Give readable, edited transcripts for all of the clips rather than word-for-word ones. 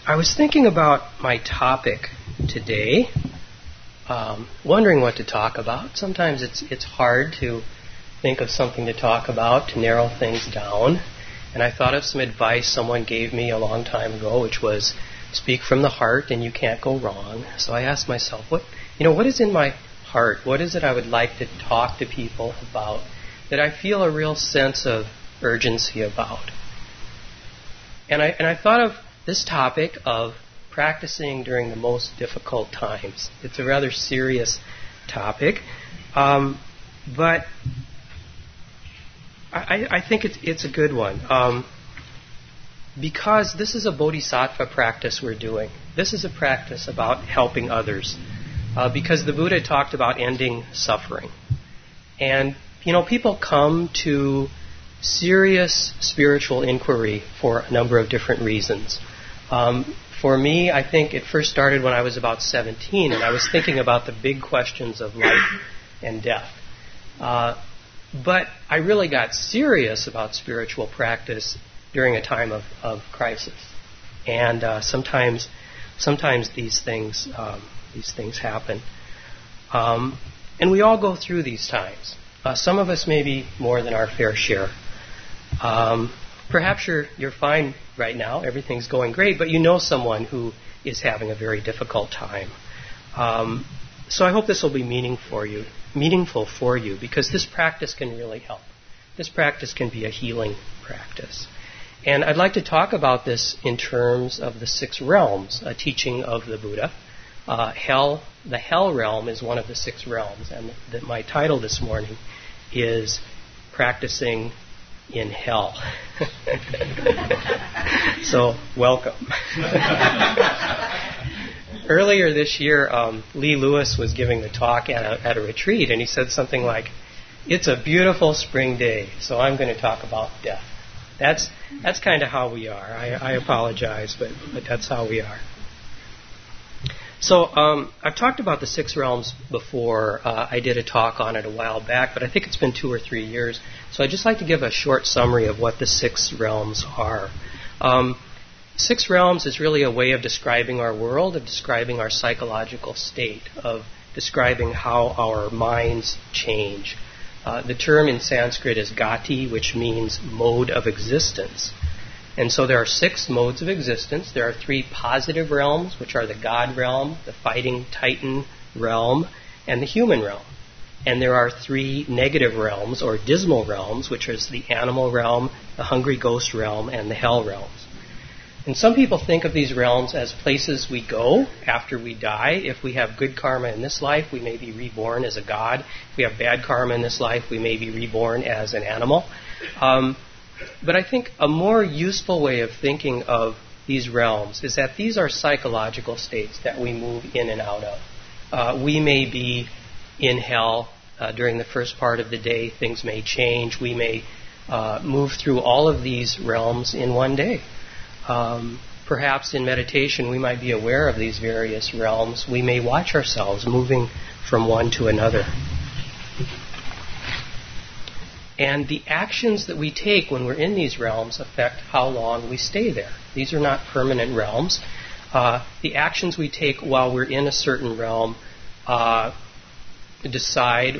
I was thinking about my topic today, wondering what to talk about. Sometimes it's hard to think of something to talk about, to narrow things down. And I thought of some advice someone gave me a long time ago, which was, speak from the heart and you can't go wrong. So I asked myself, what is in my heart? What is it I would like to talk to people about that I feel a real sense of urgency about? And I thought of this topic of practicing during the most difficult times. It's a rather serious topic, but I think it's a good one. Because this is a bodhisattva practice we're doing. This is a practice about helping others. Because the Buddha talked about ending suffering. And, people come to serious spiritual inquiry for a number of different reasons. For me, I think it first started when I was about 17, and I was thinking about the big questions of life and death. But I really got serious about spiritual practice during a time of crisis. And sometimes these things happen. And we all go through these times. Some of us maybe more than our fair share. Perhaps you're fine right now, everything's going great, but you know someone who is having a very difficult time. So I hope this will be meaningful for you, because this practice can really help. This practice can be a healing practice. And I'd like to talk about this in terms of the 6 realms, a teaching of the Buddha. The hell realm is one of the 6 realms, and my title this morning is Practicing in Hell. So, welcome. Earlier this year, Lee Lewis was giving the talk at a retreat, and he said something like, "It's a beautiful spring day, so I'm going to talk about death." That's kind of how we are. I apologize, but that's how we are. So I've talked about the 6 realms before. I did a talk on it a while back, but I think it's been 2 or 3 years. So I'd just like to give a short summary of what the 6 realms are. 6 realms is really a way of describing our world, of describing our psychological state, of describing how our minds change. The term in Sanskrit is gati, which means mode of existence. And so there are 6 modes of existence. There are 3 positive realms, which are the God realm, the fighting titan realm, and the human realm. And there are 3 negative realms, or dismal realms, which is the animal realm, the hungry ghost realm, and the hell realms. And some people think of these realms as places we go after we die. If we have good karma in this life, we may be reborn as a god. If we have bad karma in this life, we may be reborn as an animal. But I think a more useful way of thinking of these realms is that these are psychological states that we move in and out of. We may be in hell during the first part of the day. Things may change. We may move through all of these realms in one day. Perhaps in meditation we might be aware of these various realms. We may watch ourselves moving from one to another. And the actions that we take when we're in these realms affect how long we stay there. These are not permanent realms. The actions we take while we're in a certain realm decide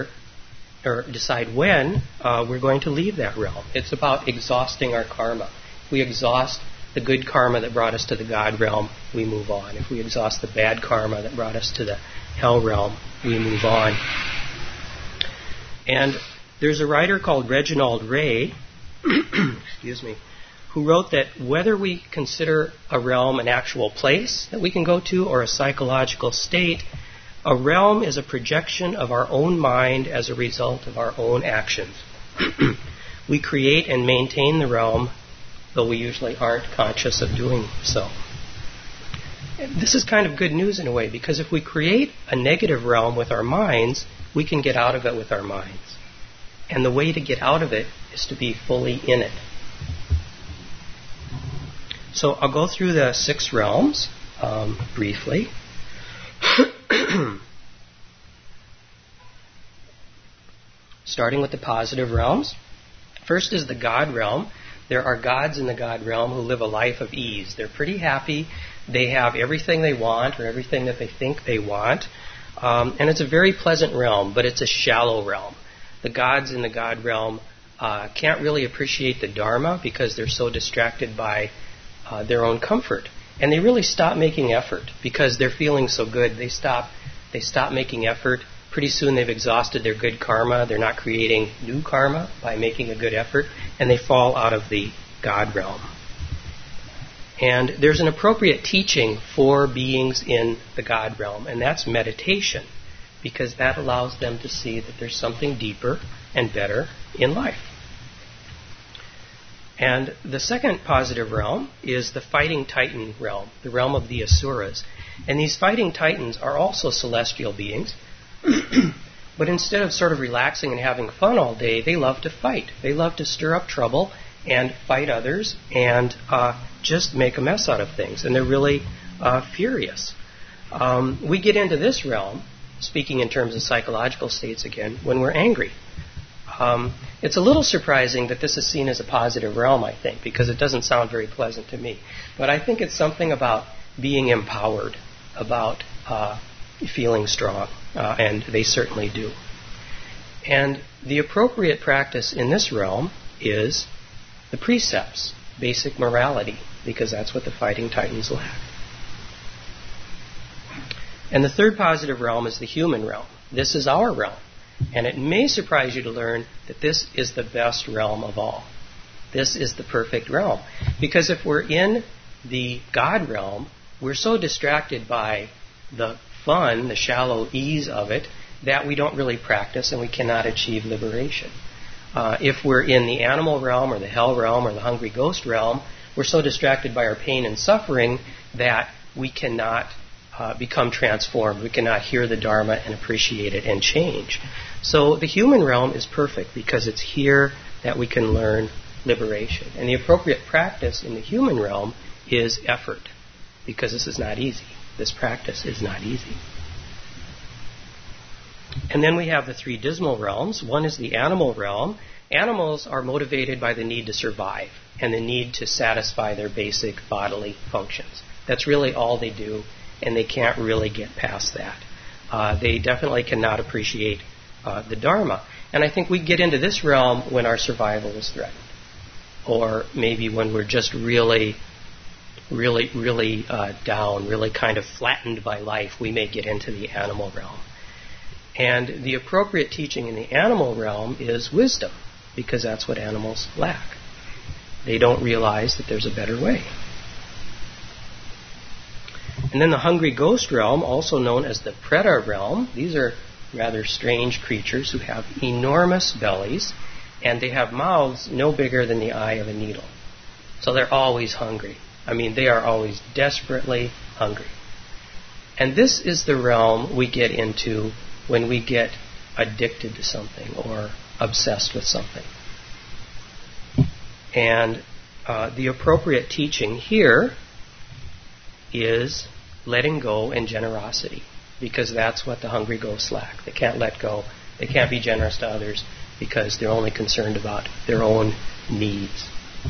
when we're going to leave that realm. It's about exhausting our karma. If we exhaust the good karma that brought us to the God realm, we move on. If we exhaust the bad karma that brought us to the hell realm, we move on. And there's a writer called Reginald Ray, who wrote that whether we consider a realm an actual place that we can go to or a psychological state, a realm is a projection of our own mind as a result of our own actions. We create and maintain the realm, though we usually aren't conscious of doing so. This is kind of good news in a way, because if we create a negative realm with our minds, we can get out of it with our minds. And the way to get out of it is to be fully in it. So I'll go through the 6 realms briefly. Starting with the positive realms. First is the God realm. there are gods in the God realm who live a life of ease. They're pretty happy. They have everything they want or everything that they think they want. And it's a very pleasant realm, but it's a shallow realm. The gods in the God realm can't really appreciate the Dharma because they're so distracted by their own comfort. And they really stop making effort because they're feeling so good. They stop making effort. Pretty soon they've exhausted their good karma. They're not creating new karma by making a good effort. And they fall out of the God realm. And there's an appropriate teaching for beings in the God realm, and that's meditation, because that allows them to see that there's something deeper and better in life. And the second positive realm is the fighting titan realm, the realm of the Asuras. And these fighting titans are also celestial beings, but instead of sort of relaxing and having fun all day, they love to fight. They love to stir up trouble and fight others and just make a mess out of things. And they're really furious. We get into this realm, speaking in terms of psychological states again, when we're angry. It's a little surprising that this is seen as a positive realm, I think, because it doesn't sound very pleasant to me. But I think it's something about being empowered, about feeling strong, and they certainly do. And the appropriate practice in this realm is the precepts, basic morality, because that's what the fighting titans lack. And the third positive realm is the human realm. This is our realm. And it may surprise you to learn that this is the best realm of all. This is the perfect realm. Because if we're in the God realm, we're so distracted by the fun, the shallow ease of it, that we don't really practice and we cannot achieve liberation. If we're in the animal realm or the hell realm or the hungry ghost realm, we're so distracted by our pain and suffering that we cannot become transformed. We cannot hear the Dharma and appreciate it and change. So the human realm is perfect because it's here that we can learn liberation. And the appropriate practice in the human realm is effort, because this is not easy. This practice is not easy. And then we have the three dismal realms. One is the animal realm. Animals are motivated by the need to survive and the need to satisfy their basic bodily functions. That's really all they do, and they can't really get past that. They definitely cannot appreciate the Dharma. And I think we get into this realm when our survival is threatened, or maybe when we're just really down, really kind of flattened by life. We may get into the animal realm. And the appropriate teaching in the animal realm is wisdom, because that's what animals lack. They don't realize that there's a better way. And then the hungry ghost realm, also known as the Preta realm, these are rather strange creatures who have enormous bellies, and they have mouths no bigger than the eye of a needle. So they're always hungry. I mean, they are always desperately hungry. And this is the realm we get into when we get addicted to something or obsessed with something. And the appropriate teaching here is letting go and generosity, because that's what the hungry ghosts lack. They can't let go. They can't be generous to others because they're only concerned about their own needs.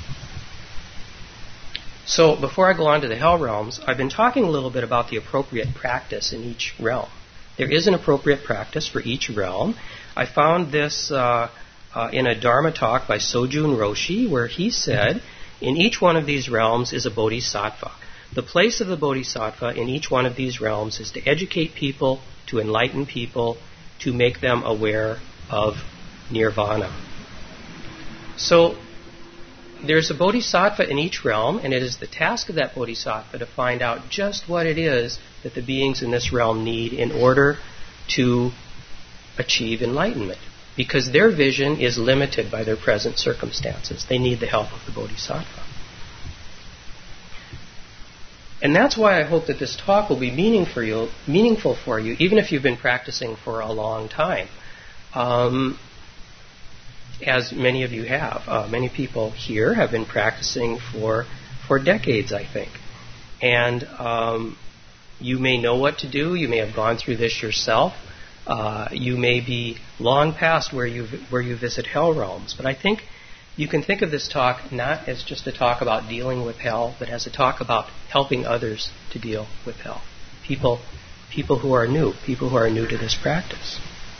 So before I go on to the hell realms, I've been talking a little bit about the appropriate practice in each realm. There is an appropriate practice for each realm. I found this in a Dharma talk by Sojun Roshi, where he said, in each one of these realms is a bodhisattva. The place of the bodhisattva in each one of these realms is to educate people, to enlighten people, to make them aware of nirvana. So there's a bodhisattva in each realm, and it is the task of that bodhisattva to find out just what it is that the beings in this realm need in order to achieve enlightenment, because their vision is limited by their present circumstances. They need the help of the bodhisattva. And that's why I hope that this talk will be meaningful for you, even if you've been practicing for a long time. As many of you have. Many people here have been practicing for decades, I think. And you may know what to do. You may have gone through this yourself. You may be long past where you visit hell realms. But I think you can think of this talk not as just a talk about dealing with hell, but as a talk about helping others to deal with hell. People who are new to this practice.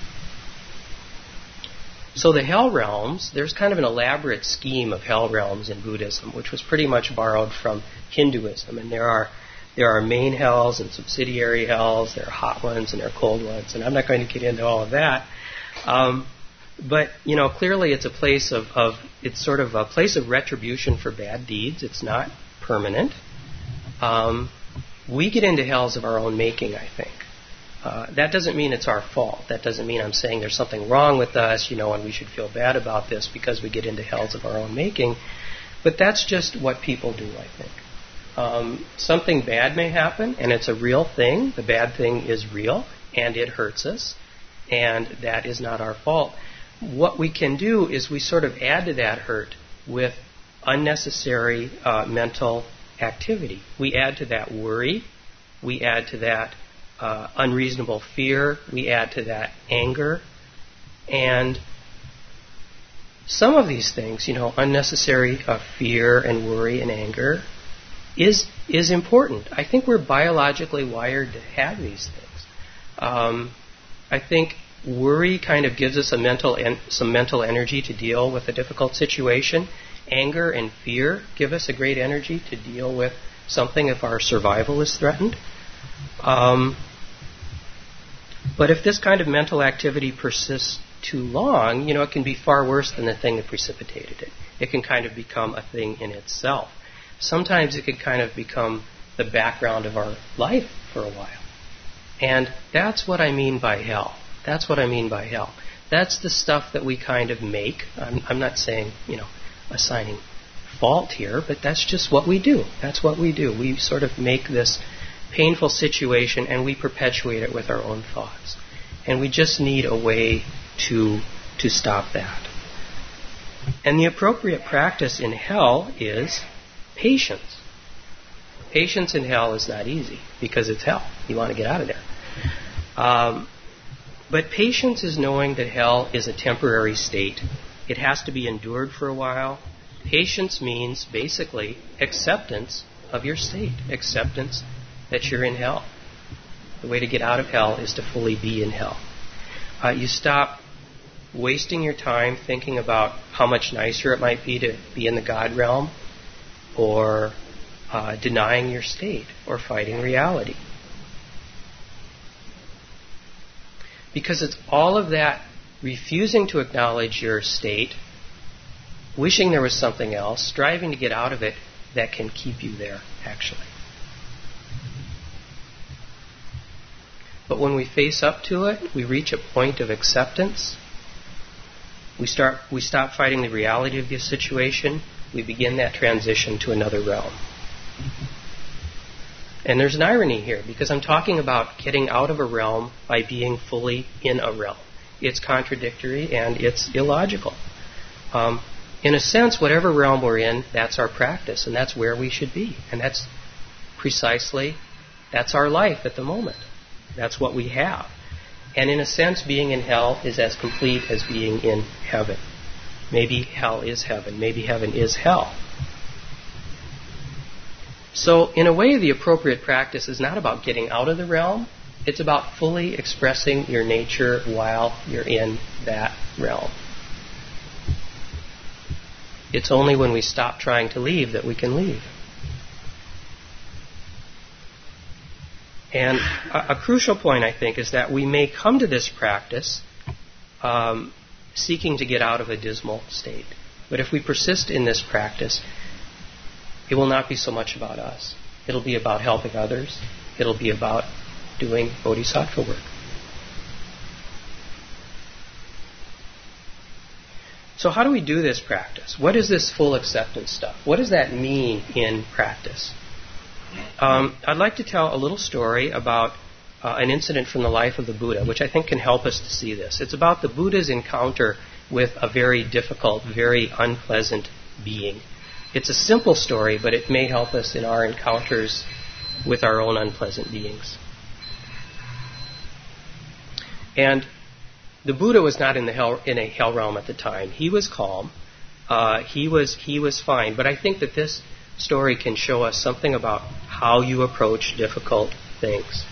So the hell realms, there's kind of an elaborate scheme of hell realms in Buddhism, which was pretty much borrowed from Hinduism. And there are main hells and subsidiary hells. There are hot ones and there are cold ones. And I'm not going to get into all of that. But clearly it's a place it's sort of a place of retribution for bad deeds. It's not permanent. We get into hells of our own making, I think. That doesn't mean it's our fault. That doesn't mean I'm saying there's something wrong with us, and we should feel bad about this because we get into hells of our own making. But that's just what people do, I think. Something bad may happen, and it's a real thing. The bad thing is real, and it hurts us, and that is not our fault. What we can do is we sort of add to that hurt with unnecessary mental activity. We add to that worry. We add to that unreasonable fear. We add to that anger. And some of these things, unnecessary fear and worry and anger is important. I think we're biologically wired to have these things. I think worry kind of gives us some mental energy to deal with a difficult situation. Anger and fear give us a great energy to deal with something if our survival is threatened. But if this kind of mental activity persists too long, it can be far worse than the thing that precipitated it. It can kind of become a thing in itself. Sometimes it can kind of become the background of our life for a while. And that's what I mean by hell. That's what I mean by hell. That's the stuff that we kind of make. I'm not saying, assigning fault here, but that's just what we do. That's what we do. We sort of make this painful situation and we perpetuate it with our own thoughts. And we just need a way to stop that. And the appropriate practice in hell is patience. Patience in hell is not easy because it's hell. You want to get out of there. But patience is knowing that hell is a temporary state. It has to be endured for a while. Patience means basically acceptance of your state, acceptance that you're in hell. The way to get out of hell is to fully be in hell. You stop wasting your time thinking about how much nicer it might be to be in the God realm, or denying your state, or fighting reality. Because it's all of that refusing to acknowledge your state, wishing there was something else, striving to get out of it, that can keep you there, actually. But when we face up to it, we reach a point of acceptance. We stop fighting the reality of the situation. We begin that transition to another realm. And there's an irony here, because I'm talking about getting out of a realm by being fully in a realm. It's contradictory and it's illogical. In a sense, whatever realm we're in, that's our practice, and that's where we should be. And that's our life at the moment. That's what we have. And in a sense, being in hell is as complete as being in heaven. Maybe hell is heaven. Maybe heaven is hell. So, in a way, the appropriate practice is not about getting out of the realm. It's about fully expressing your nature while you're in that realm. It's only when we stop trying to leave that we can leave. And a crucial point, I think, is that we may come to this practice seeking to get out of a dismal state. But if we persist in this practice, it will not be so much about us. It'll be about helping others. It'll be about doing bodhisattva work. So how do we do this practice? What is this full acceptance stuff? What does that mean in practice? I'd like to tell a little story about an incident from the life of the Buddha, which I think can help us to see this. It's about the Buddha's encounter with a very difficult, very unpleasant being. It's a simple story, but it may help us in our encounters with our own unpleasant beings. And the Buddha was not in a hell realm at the time. He was calm. he was fine. But I think that this story can show us something about how you approach difficult things.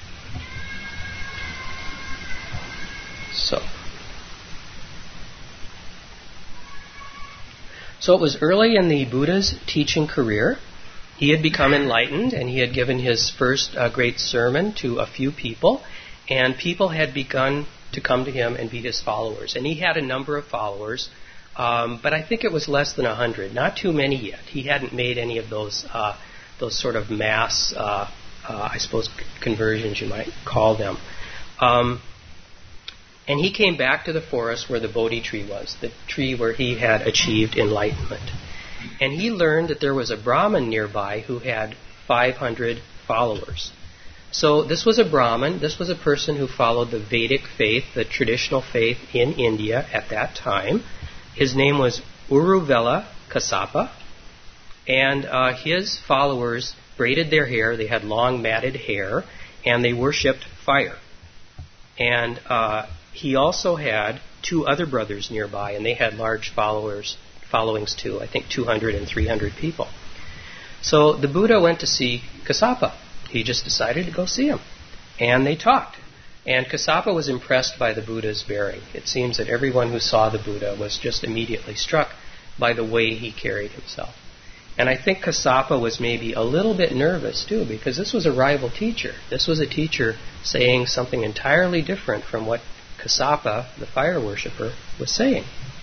So it was early in the Buddha's teaching career. He had become enlightened, and he had given his first great sermon to a few people, and people had begun to come to him and be his followers. And he had a number of followers, but I think it was less than 100, not too many yet. He hadn't made any of those sort of mass, I suppose, conversions you might call them. And he came back to the forest where the Bodhi tree was, the tree where he had achieved enlightenment. And he learned that there was a Brahmin nearby who had 500 followers. So this was a Brahmin. This was a person who followed the Vedic faith, the traditional faith in India at that time. His name was Uruvela Kassapa. And his followers braided their hair. They had long matted hair. And they worshipped fire. And he also had two other brothers nearby, and they had large followings too, I think 200 and 300 people. So the Buddha went to see Kassapa. He just decided to go see him. And they talked. And Kassapa was impressed by the Buddha's bearing. It seems that everyone who saw the Buddha was just immediately struck by the way he carried himself. And I think Kassapa was maybe a little bit nervous too, because this was a rival teacher. This was a teacher saying something entirely different from what Kassapa, the fire worshipper, was saying.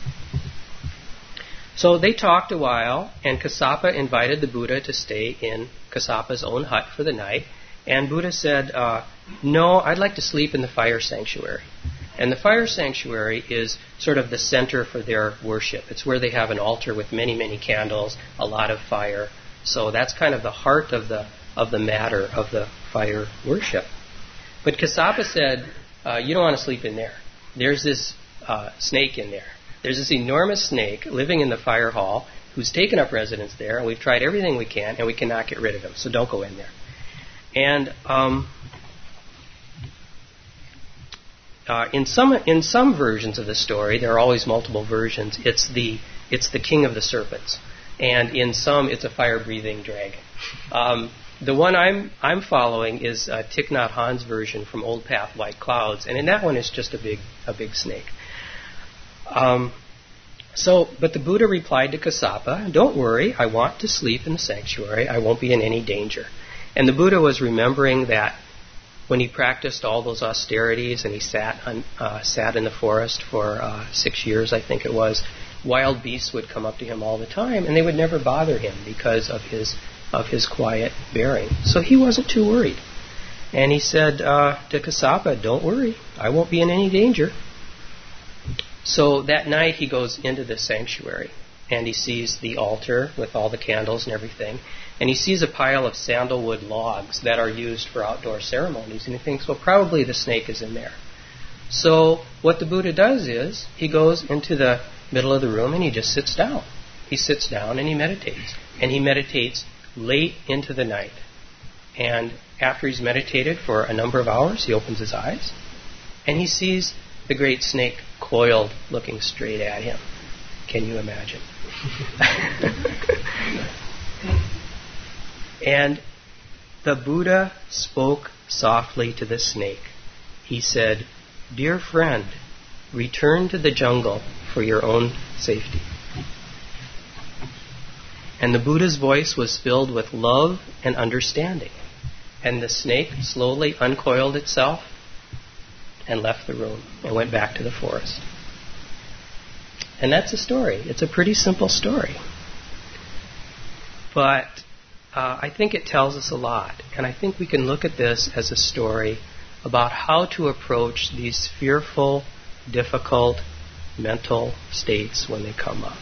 So they talked a while, and Kassapa invited the Buddha to stay in Kassapa's own hut for the night. And Buddha said, no, I'd like to sleep in the fire sanctuary. And the fire sanctuary is sort of the center for their worship. It's where they have an altar with many, many candles, a lot of fire. So that's kind of the heart of the matter of the fire worship. But Kassapa said, you don't want to sleep in there. There's this snake in there. There's this enormous snake living in the fire hall who's taken up residence there, and we've tried everything we can, and we cannot get rid of him, so don't go in there. And in some versions of the story, there are always multiple versions, it's the king of the serpents. And in some, it's a fire-breathing dragon. The one I'm following is Thich Nhat Hanh's version from Old Path, White Clouds, and in that one it's just a big snake. But the Buddha replied to Kassapa, don't worry, I want to sleep in the sanctuary, I won't be in any danger. And the Buddha was remembering that when he practiced all those austerities and he sat in the forest for 6 years, I think it was, wild beasts would come up to him all the time, and they would never bother him because of his quiet bearing. So he wasn't too worried. And he said to Kassapa, don't worry, I won't be in any danger. So that night he goes into the sanctuary, and he sees the altar with all the candles and everything, and he sees a pile of sandalwood logs that are used for outdoor ceremonies, and he thinks, well, probably the snake is in there. So what the Buddha does is he goes into the middle of the room and he just sits down. He sits down and he meditates. And he meditates late into the night. And after he's meditated for a number of hours, he opens his eyes and he sees the great snake coiled, looking straight at him. Can you imagine? And the Buddha spoke softly to the snake. He said, dear friend, return to the jungle for your own safety. And the Buddha's voice was filled with love and understanding. And the snake slowly uncoiled itself and left the room and went back to the forest. And that's the story. It's a pretty simple story. But I think it tells us a lot. And I think we can look at this as a story about how to approach these fearful, difficult mental states when they come up.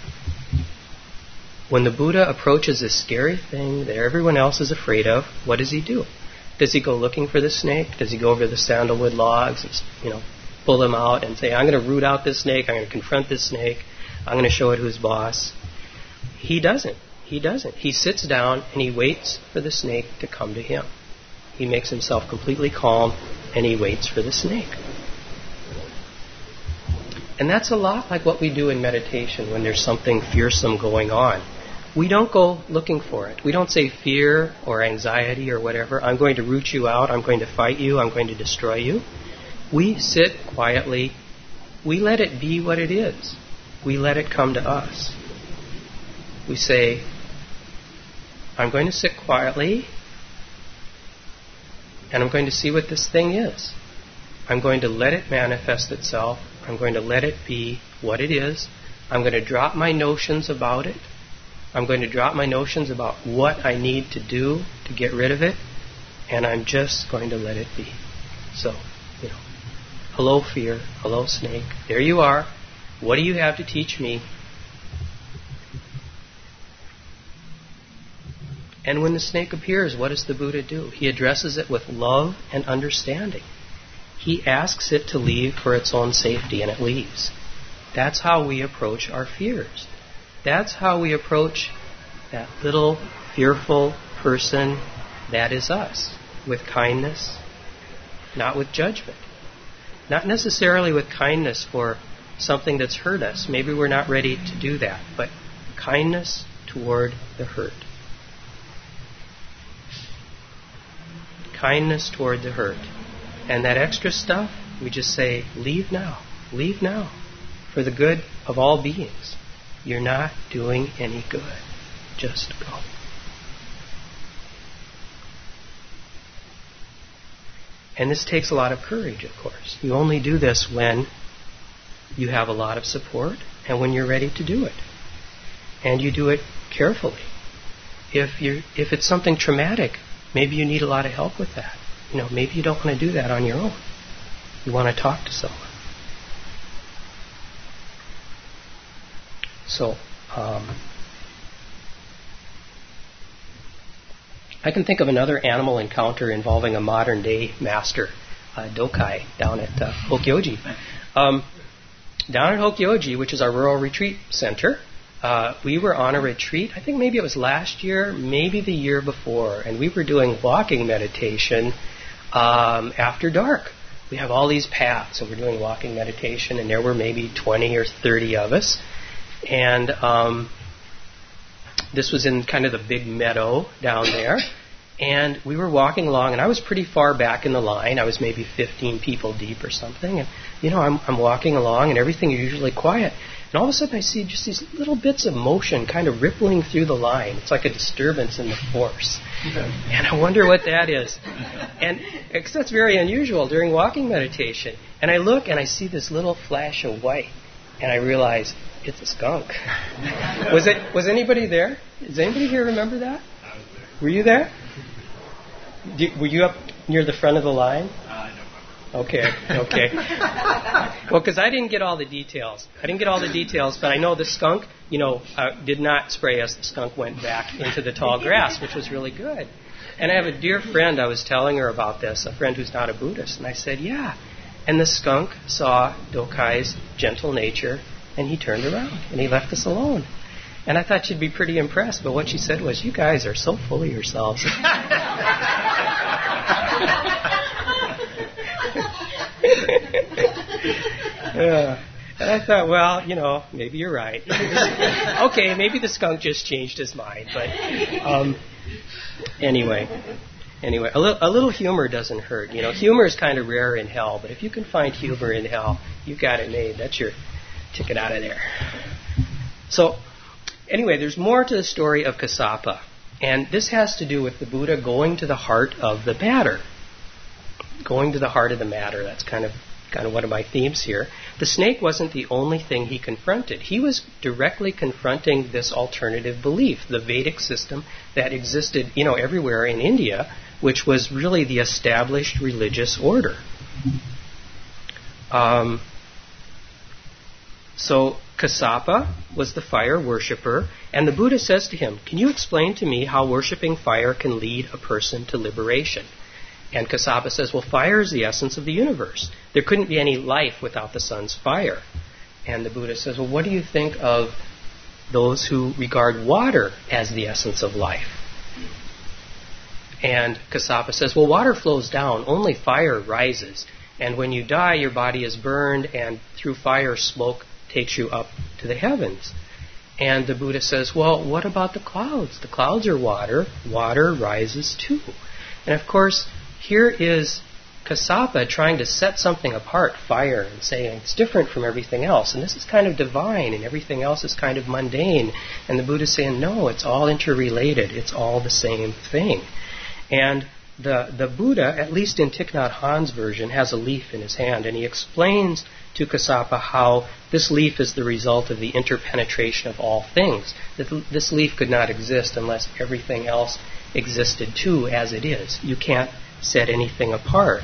When the Buddha approaches a scary thing that everyone else is afraid of, what does he do? Does he go looking for the snake? Does he go over to the sandalwood logs and, pull them out and say, I'm going to root out this snake, I'm going to confront this snake, I'm going to show it who's boss? He doesn't. He sits down and he waits for the snake to come to him. He makes himself completely calm and he waits for the snake. And that's a lot like what we do in meditation when there's something fearsome going on. We don't go looking for it. We don't say fear or anxiety or whatever. I'm going to root you out. I'm going to fight you. I'm going to destroy you. We sit quietly. We let it be what it is. We let it come to us. We say, I'm going to sit quietly and I'm going to see what this thing is. I'm going to let it manifest itself. I'm going to let it be what it is. I'm going to drop my notions about it. I'm going to drop my notions about what I need to do to get rid of it. And I'm just going to let it be. So, hello fear, hello snake. There you are. What do you have to teach me? And when the snake appears, what does the Buddha do? He addresses it with love and understanding. He asks it to leave for its own safety, and it leaves. That's how we approach our fears. That's how we approach that little fearful person that is us, with kindness, not with judgment. Not necessarily with kindness for something that's hurt us. Maybe we're not ready to do that, but kindness toward the hurt. Kindness toward the hurt. And that extra stuff, we just say, leave now. Leave now. For the good of all beings. You're not doing any good. Just go. And this takes a lot of courage, of course. You only do this when you have a lot of support and when you're ready to do it. And you do it carefully. If it's something traumatic, maybe you need a lot of help with that. Maybe you don't want to do that on your own. You want to talk to someone. So, I can think of another animal encounter involving a modern day master, Dokai, down at Hokyoji. Down at Hokyoji, which is our rural retreat center, we were on a retreat, I think maybe it was last year, maybe the year before, and we were doing walking meditation after dark. We have all these paths, and we're doing walking meditation, and there were maybe 20 or 30 of us. And this was in kind of the big meadow down there. And we were walking along, and I was pretty far back in the line. I was maybe 15 people deep or something. And, I'm walking along, and everything is usually quiet. And all of a sudden I see just these little bits of motion kind of rippling through the line. It's like a disturbance in the force. And I wonder what that is. And that's very unusual during walking meditation. And I look, and I see this little flash of white. And I realize, it's a skunk. Was anybody there? Does anybody here remember that? Were you there? Were you up near the front of the line? No. Okay. Well, because I didn't get all the details. But I know the skunk, did not spray us. The skunk went back into the tall grass, which was really good. And I have a dear friend, I was telling her about this, a friend who's not a Buddhist. And I said, yeah. And the skunk saw Dokai's gentle nature, and he turned around, and he left us alone. And I thought she'd be pretty impressed, but what she said was, you guys are so full of yourselves. And I thought, well, maybe you're right. Okay, maybe the skunk just changed his mind. But anyway, a little humor doesn't hurt. Humor is kind of rare in hell, but if you can find humor in hell, you've got it made. That's your ticket out of there. So, anyway, there's more to the story of Kassapa. And this has to do with the Buddha going to the heart of the matter. Going to the heart of the matter. That's kind of one of my themes here. The snake wasn't the only thing he confronted. He was directly confronting this alternative belief, the Vedic system that existed, everywhere in India, which was really the established religious order. So Kassapa was the fire worshipper, and the Buddha says to him, can you explain to me how worshipping fire can lead a person to liberation? And Kassapa says, well, fire is the essence of the universe. There couldn't be any life without the sun's fire. And the Buddha says, well, what do you think of those who regard water as the essence of life? And Kassapa says, well, water flows down, only fire rises. And when you die, your body is burned, and through fire, smoke takes you up to the heavens. And the Buddha says, well, what about the clouds? The clouds are water. Water rises too. And of course, here is Kassapa trying to set something apart, fire, and saying it's different from everything else. And this is kind of divine, and everything else is kind of mundane. And the Buddha's saying, no, it's all interrelated. It's all the same thing. And the Buddha, at least in Thich Nhat Hanh's version, has a leaf in his hand, and he explains to Kassapa how this leaf is the result of the interpenetration of all things. That this leaf could not exist unless everything else existed too as it is. You can't set anything apart.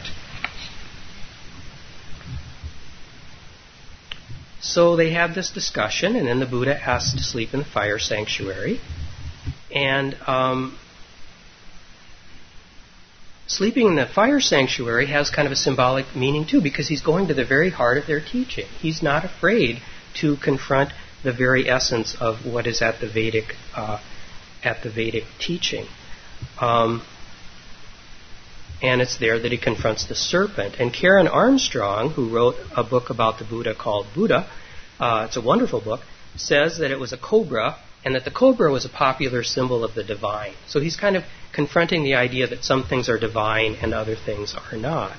So they have this discussion, and then the Buddha asks to sleep in the fire sanctuary. And sleeping in the fire sanctuary has kind of a symbolic meaning too, because he's going to the very heart of their teaching. He's not afraid to confront the very essence of what is at the Vedic teaching. And it's there that he confronts the serpent. And Karen Armstrong, who wrote a book about the Buddha called Buddha, it's a wonderful book, says that it was a cobra, and that the cobra was a popular symbol of the divine. So he's kind of confronting the idea that some things are divine and other things are not.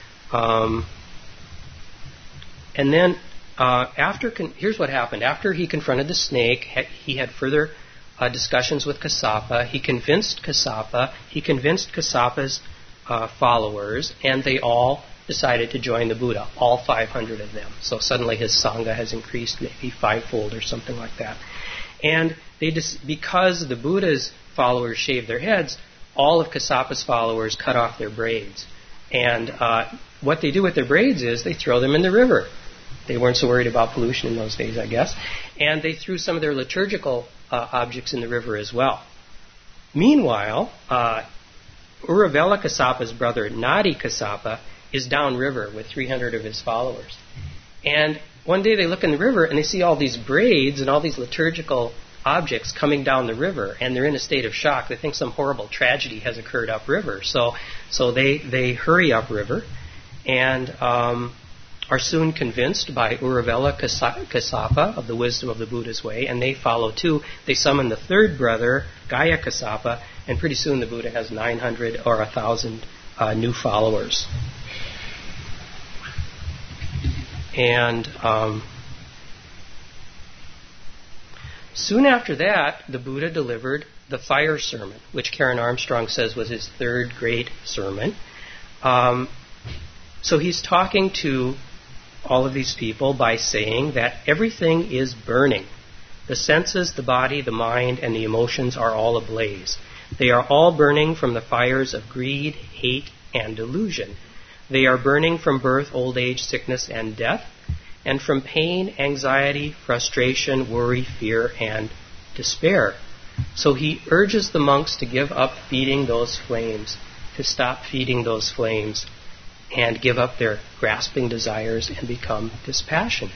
And then here's what happened. After he confronted the snake, he had further discussions with Kassapa. He convinced Kassapa's followers, and they all decided to join the Buddha, all 500 of them. So suddenly his Sangha has increased maybe fivefold or something like that. And because the Buddha's followers shaved their heads, all of Kassapa's followers cut off their braids. And what they do with their braids is they throw them in the river. They weren't so worried about pollution in those days, I guess. And they threw some of their liturgical objects in the river as well. Meanwhile, Uruvela Kassapa's brother, Nadi Kassapa, is downriver with 300 of his followers. And one day they look in the river and they see all these braids and all these liturgical objects coming down the river, and they're in a state of shock. They think some horrible tragedy has occurred upriver. So they hurry upriver and are soon convinced by Uruvela Kassapa of the wisdom of the Buddha's way, and they follow too. They summon the third brother, Gaya Kassapa, and pretty soon the Buddha has 900 or 1,000 new followers. And soon after that, the Buddha delivered the fire sermon, which Karen Armstrong says was his third great sermon. So he's talking to all of these people by saying that everything is burning. The senses, the body, the mind, and the emotions are all ablaze. They are all burning from the fires of greed, hate, and delusion. They are burning from birth, old age, sickness, and death, and from pain, anxiety, frustration, worry, fear, and despair. So he urges the monks to give up feeding those flames, to stop feeding those flames, and give up their grasping desires and become dispassionate.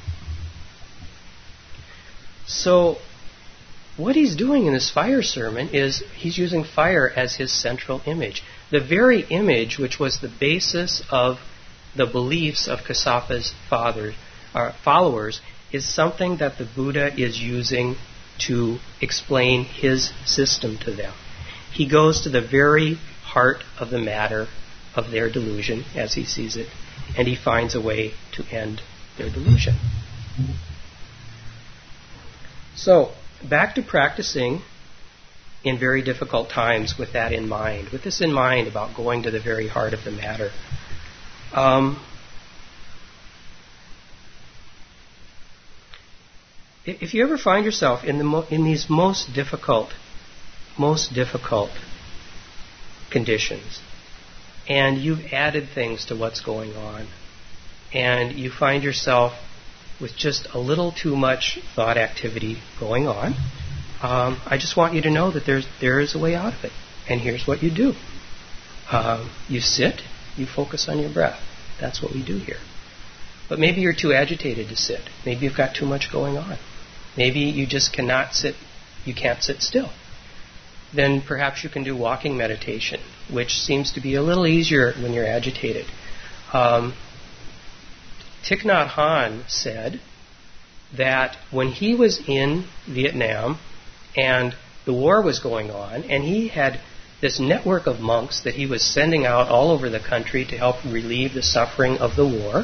So what he's doing in this fire sermon is he's using fire as his central image. The very image which was the basis of the beliefs of Kassapa's followers is something that the Buddha is using to explain his system to them. He goes to the very heart of the matter of their delusion as he sees it, and he finds a way to end their delusion. So, back to practicing in very difficult times with that in mind, with this in mind about going to the very heart of the matter. If you ever find yourself in these most difficult conditions, and you've added things to what's going on, and you find yourself with just a little too much thought activity going on, I just want you to know that there is a way out of it. And here's what you do. You sit, you focus on your breath. That's what we do here. But maybe you're too agitated to sit. Maybe you've got too much going on. Maybe you just cannot sit, you can't sit still. Then perhaps you can do walking meditation, which seems to be a little easier when you're agitated. Thich Nhat Hanh said that when he was in Vietnam and the war was going on, and he had this network of monks that he was sending out all over the country to help relieve the suffering of the war,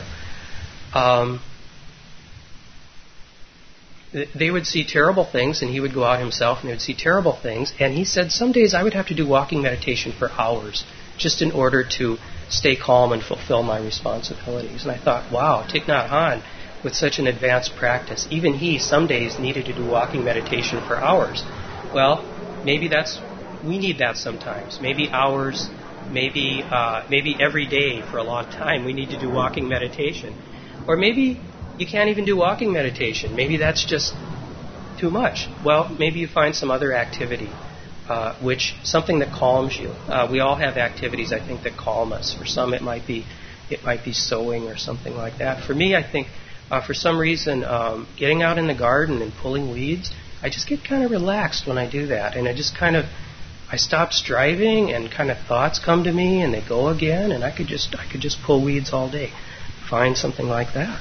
they would see terrible things, and he would go out himself and they would see terrible things. And he said, some days I would have to do walking meditation for hours just in order to stay calm and fulfill my responsibilities. And I thought, wow, Thich Nhat Hanh, with such an advanced practice, even he some days needed to do walking meditation for hours. Well, maybe we need that sometimes. Maybe hours, maybe every day for a long time we need to do walking meditation. Or maybe you can't even do walking meditation. Maybe that's just too much. Well, maybe you find some other activity, something that calms you. We all have activities, I think, that calm us. For some, it might be sewing or something like that. For me, I think, for some reason, getting out in the garden and pulling weeds, I just get kind of relaxed when I do that, and I stop striving, and kind of thoughts come to me, and they go again, and I could just pull weeds all day. Find something like that.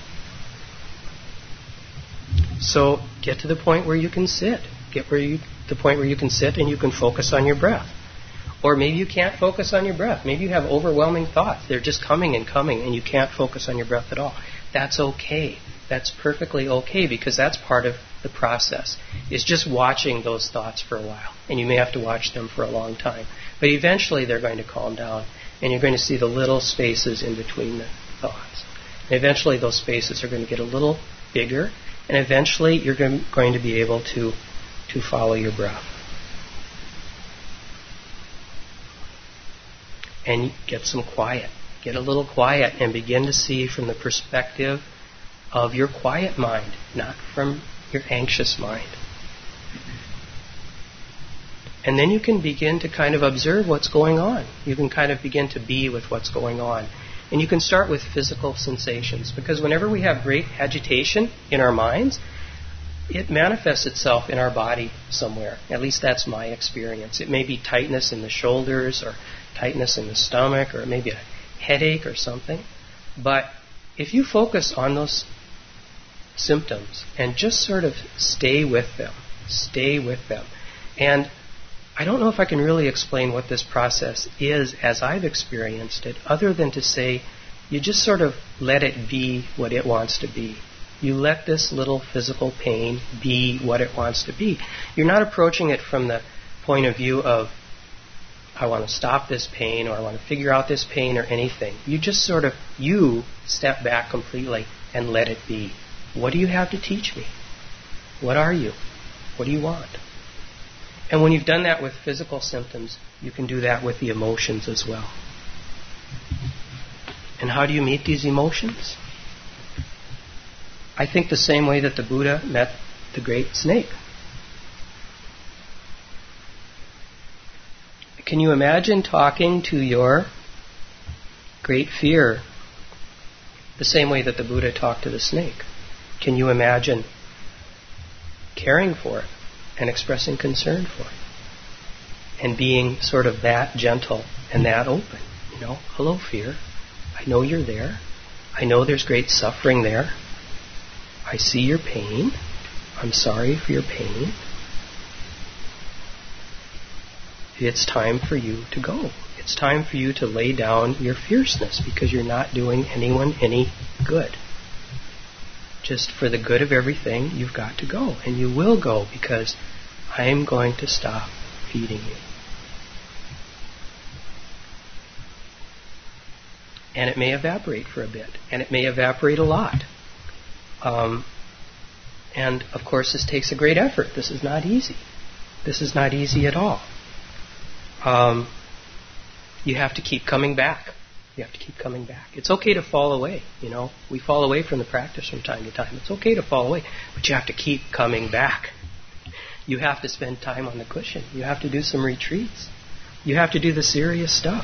So get to the point where you can sit. The point where you can sit and you can focus on your breath. Or maybe you can't focus on your breath. Maybe you have overwhelming thoughts. They're just coming and coming, and you can't focus on your breath at all. That's okay. That's perfectly okay, because that's part of the process, is just watching those thoughts for a while. And you may have to watch them for a long time. But eventually they're going to calm down, and you're going to see the little spaces in between the thoughts. And eventually those spaces are going to get a little bigger, and eventually you're going to be able to follow your breath. And get some quiet. Get a little quiet and begin to see from the perspective of your quiet mind, not from your anxious mind. And then you can begin to kind of observe what's going on. You can kind of begin to be with what's going on. And you can start with physical sensations, because whenever we have great agitation in our minds, it manifests itself in our body somewhere. At least that's my experience. It may be tightness in the shoulders, or tightness in the stomach, or maybe a headache or something. But if you focus on those symptoms and just sort of stay with them. And I don't know if I can really explain what this process is as I've experienced it, other than to say you just sort of let it be what it wants to be. You let this little physical pain be what it wants to be. You're not approaching it from the point of view of, I want to stop this pain, or I want to figure out this pain, or anything. You just sort of, you step back completely and let it be. What do you have to teach me? What are you? What do you want? And when you've done that with physical symptoms, you can do that with the emotions as well. And how do you meet these emotions? I think the same way that the Buddha met the great snake. Can you imagine talking to your great fear the same way that the Buddha talked to the snake? Can you imagine caring for it and expressing concern for it and being sort of that gentle and that open? Hello, fear. I know you're there. I know there's great suffering there. I see your pain. I'm sorry for your pain. It's time for you to go. It's time for you to lay down your fierceness, because you're not doing anyone any good. Just for the good of everything, you've got to go. And you will go, because I'm going to stop feeding you. And it may evaporate for a bit. And it may evaporate a lot. And, of course, this takes a great effort. This is not easy. This is not easy at all. You have to keep coming back. You have to keep coming back. It's okay to fall away. We fall away from the practice from time to time. It's okay to fall away, but you have to keep coming back. You have to spend time on the cushion. You have to do some retreats. You have to do the serious stuff.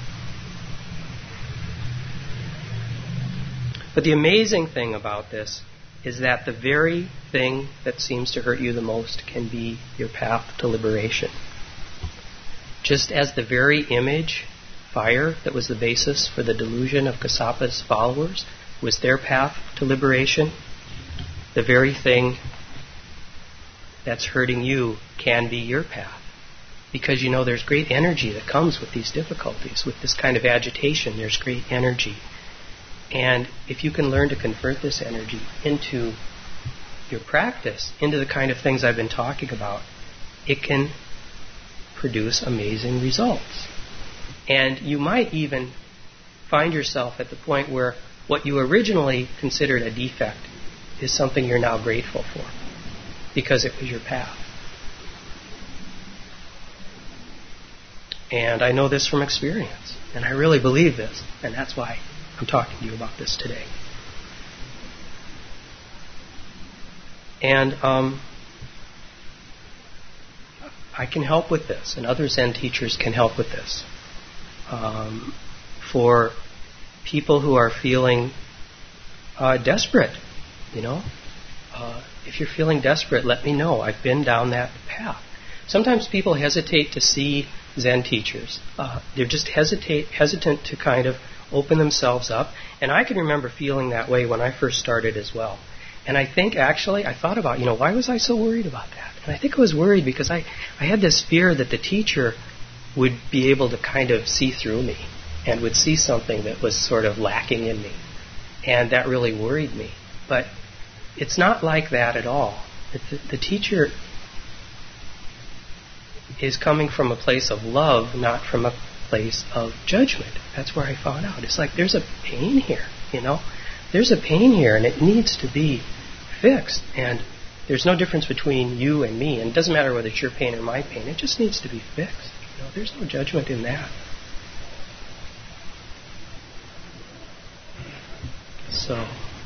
But the amazing thing about this is that the very thing that seems to hurt you the most can be your path to liberation. Just as the very image fire that was the basis for the delusion of Kassava's followers was their path to liberation, the very thing that's hurting you can be your path. Because there's great energy that comes with these difficulties, with this kind of agitation. There's great energy. And if you can learn to convert this energy into your practice, into the kind of things I've been talking about, it can produce amazing results. And you might even find yourself at the point where what you originally considered a defect is something you're now grateful for, because it was your path. And I know this from experience, and I really believe this, and that's why I'm talking to you about this today. And I can help with this, and other Zen teachers can help with this. For people who are feeling desperate, if you're feeling desperate, let me know. I've been down that path. Sometimes people hesitate to see Zen teachers. They're just hesitant to kind of open themselves up. And I can remember feeling that way when I first started as well. And I think actually, I thought about, why was I so worried about that? And I think I was worried because I had this fear that the teacher would be able to kind of see through me and would see something that was sort of lacking in me. And that really worried me. But it's not like that at all. The teacher is coming from a place of love, not from a place of judgment. That's where I found out. It's like there's a pain here, There's a pain here, and it needs to be fixed. And there's no difference between you and me. And it doesn't matter whether it's your pain or my pain. It just needs to be fixed. There's no judgment in that. So,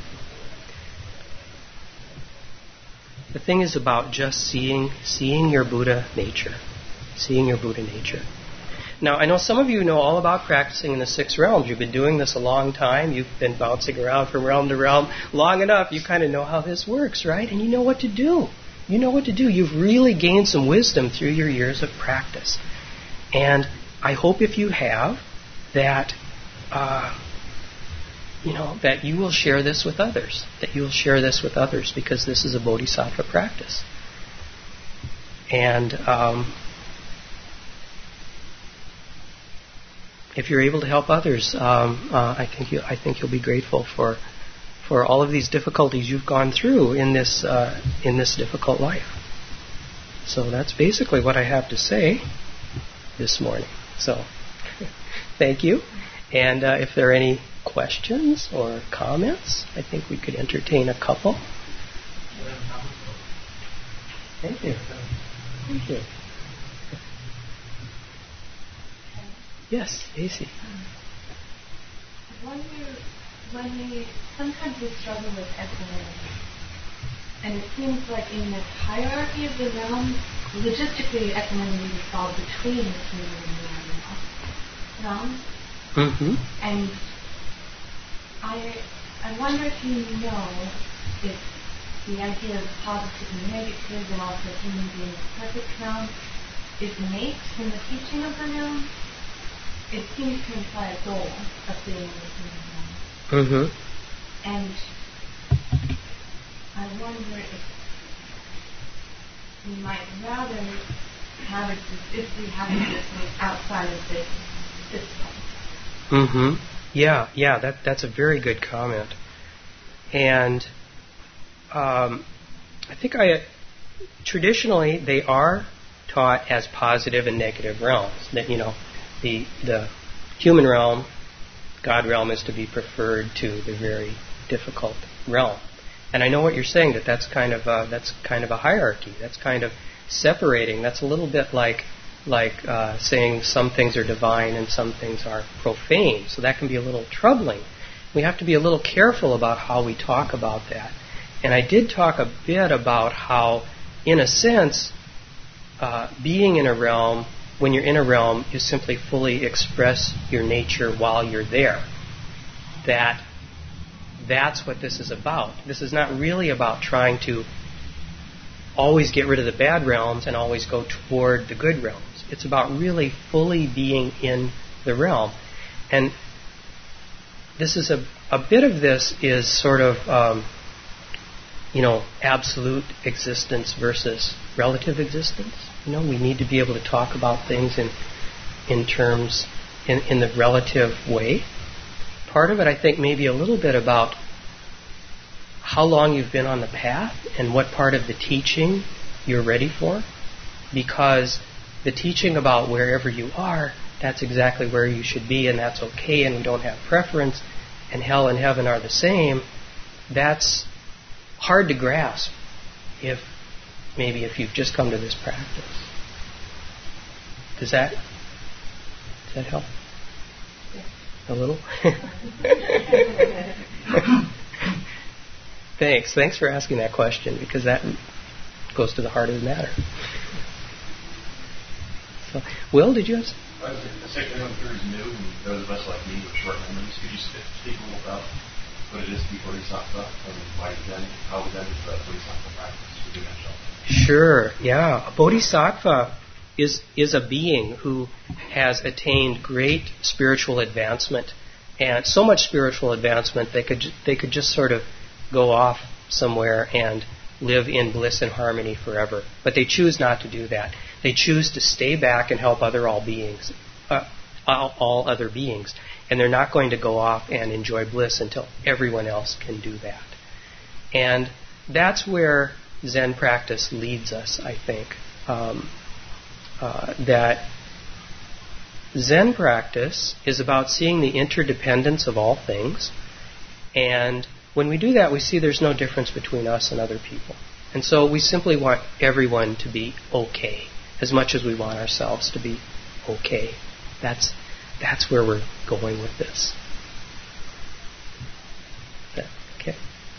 the thing is about just seeing your Buddha nature. Seeing your Buddha nature. Now, I know some of you know all about practicing in the 6 realms. You've been doing this a long time. You've been bouncing around from realm to realm long enough. You kind of know how this works, right? And you know what to do. You know what to do. You've really gained some wisdom through your years of practice. And I hope if you have, that that you will share this with others. That you will share this with others, because this is a bodhisattva practice. And if you're able to help others, I think you'll be grateful for all of these difficulties you've gone through in this difficult life. So that's basically what I have to say this morning. So thank you. And if there are any questions or comments, I think we could entertain a couple. Thank you. Thank you. Yes, Casey. I wonder sometimes we struggle with equanimity. And it seems like in the hierarchy of the realms, logistically equanimity would fall between the human and the animal realms. Mm-hmm. And I wonder if you know if the idea of positive and negative and also human being perfect realm is innate in the teaching of the realm. It seems to imply a goal of being in the human realm. Mm-hmm. And I wonder if we might rather have it if we have existence outside of this system. Mm-hmm. Yeah, that's a very good comment. And I think traditionally they are taught as positive and negative realms. That the human realm, God realm, is to be preferred to the very difficult realm. And I know what you're saying, that's kind of a hierarchy. That's kind of separating. That's a little bit like saying some things are divine and some things are profane. So that can be a little troubling. We have to be a little careful about how we talk about that. And I did talk a bit about how, in a sense, being in a realm, when you're in a realm, you simply fully express your nature while you're there. That's what this is about. This is not really about trying to always get rid of the bad realms and always go toward the good realms. It's about really fully being in the realm. And this is a bit of this is sort of, absolute existence versus relative existence. We need to be able to talk about things in terms, in the relative way. Part of it, I think, may be a little bit about how long you've been on the path and what part of the teaching you're ready for. Because the teaching about wherever you are, that's exactly where you should be, and that's okay, and we don't have preference, and hell and heaven are the same, that's hard to grasp if you've just come to this practice. Does that help? A little? Thanks for asking that question, because that goes to the heart of the matter. So, Will, did you have the second one is new, and those of us like me with short memories, could you speak a little about what it is to be Bodhisattva, and how then the Bodhisattva practice within that shelter? Sure, yeah. A Bodhisattva is a being who has attained great spiritual advancement, and so much spiritual advancement they could just sort of go off somewhere and live in bliss and harmony forever. But they choose not to do that. They choose to stay back and help all other beings, and they're not going to go off and enjoy bliss until everyone else can do that. And that's where Zen practice leads us, I think. That Zen practice is about seeing the interdependence of all things, and when we do that, we see there's no difference between us and other people. And so we simply want everyone to be okay, as much as we want ourselves to be okay. That's where we're going with this. Okay.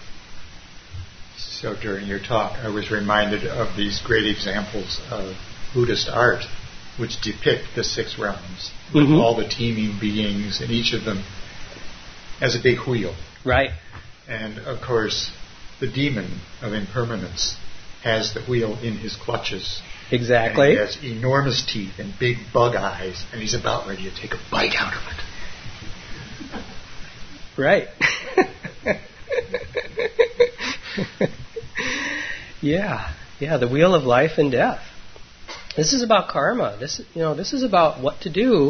So during your talk, I was reminded of these great examples of Buddhist art, which depict the 6 realms, with all the teeming beings, and each of them as a big wheel. Right. And, of course, the demon of impermanence has the wheel in his clutches. Exactly. And he has enormous teeth and big bug eyes, and he's about ready to take a bite out of it. Right. Yeah, the wheel of life and death. This is about karma. This is about what to do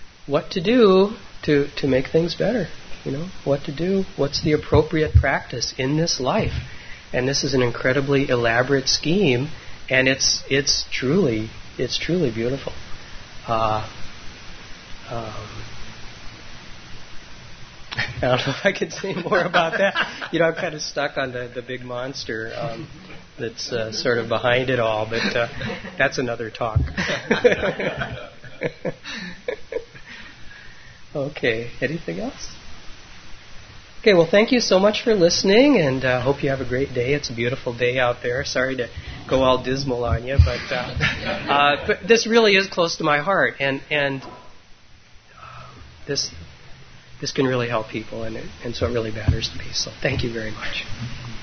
to make things better. What to do, what's the appropriate practice in this life. And this is an incredibly elaborate scheme, and it's truly beautiful. I don't know if I could say more about that. I'm kind of stuck on the big monster that's sort of behind it all, but that's another talk. Okay, anything else? Okay, well, thank you so much for listening, and hope you have a great day. It's a beautiful day out there. Sorry to go all dismal on you, but this really is close to my heart, and this can really help people, and so it really matters to me. So thank you very much.